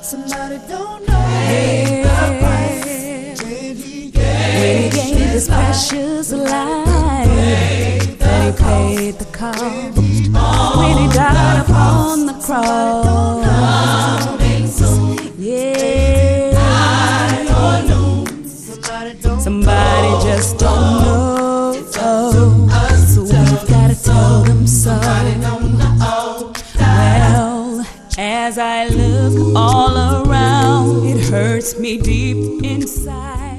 Somebody don't know the price when he gave his precious life, and he paid the cost when he died upon the cross. Yeah, somebody just don't know, so we've gotta tell them so. Well, as I look all around, it hurts me deep inside.